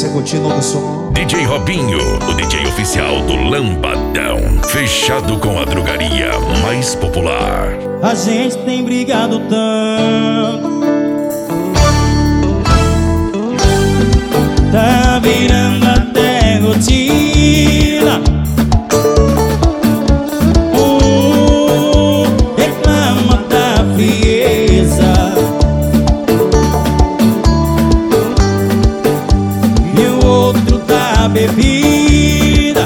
você curtir o novo som. DJ Robinho, o DJ oficial do Lambadão. Fechado com a drogaria mais popular. A gente tem brigado tanto, tá virando até rotina. Reclama da frieza e o outro da bebida.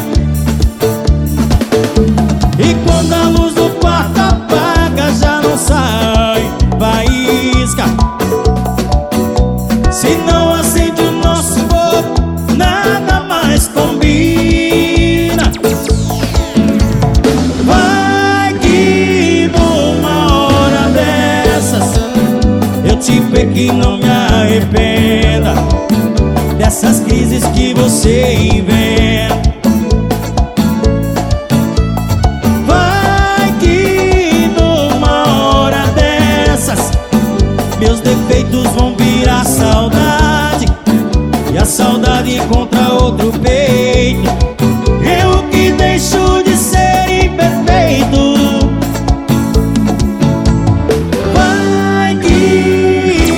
E quando a luz do quarto apaga, já não sai faísca. Se não acende o nosso fogo, nada mais combina. Vai que numa hora dessas eu te peguei, não me arrependa dessas crises que você inventa. Vai que numa hora dessas meus defeitos vão virar saudade, e a saudade encontra outro peito. Eu que deixo de ser imperfeito. Vai que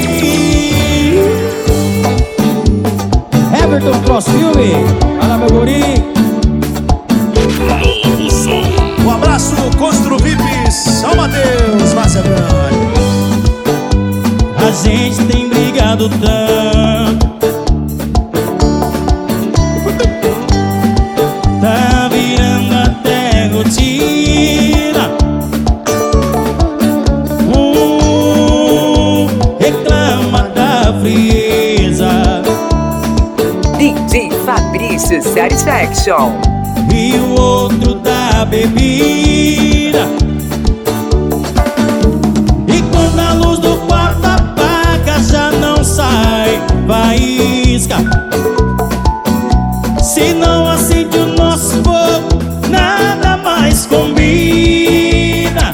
Everton Cross Filme, fala meu guri. Novo som. Um abraço, Constru VIP, São Mateus, Márcia Grande. A gente tem brigado tanto, tá virando até rotina. Reclama da frieza DJ Fabrício Satisfaction e o outro da bebida. E quando a luz do quarto apaga, já não sai faísca. Se não acende o nosso fogo, nada mais combina.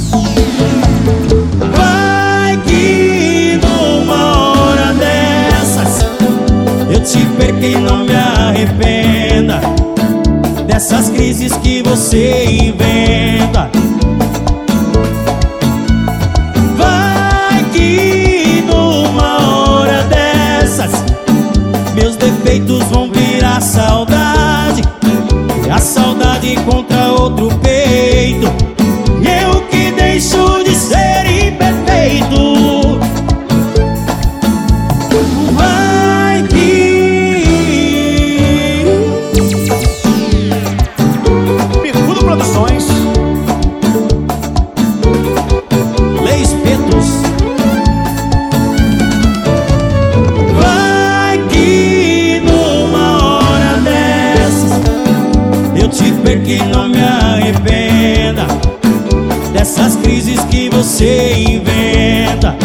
Vai que numa hora dessas eu te perco e não me arrependa dessas crises que você inventa. Vai que numa hora dessas meus defeitos vão virar saudade, e a saudade encontra outro peito. Eu que deixo de ser imperfeito. Vai que Picudo Produções. Leis Petos. Vai que numa hora dessas eu te perco e não me arrependa dessas crises que você inventa.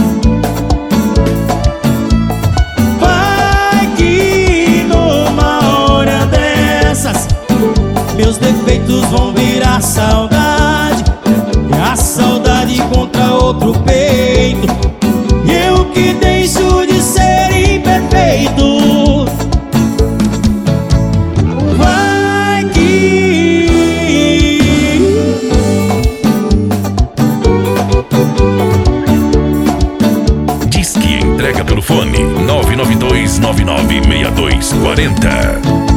Vai que numa hora dessas meus defeitos vão virar saudade, e a saudade encontra outro peito. Eu que deixo de ser imperfeito. Vai que Diz que entrega pelo fone 992996240.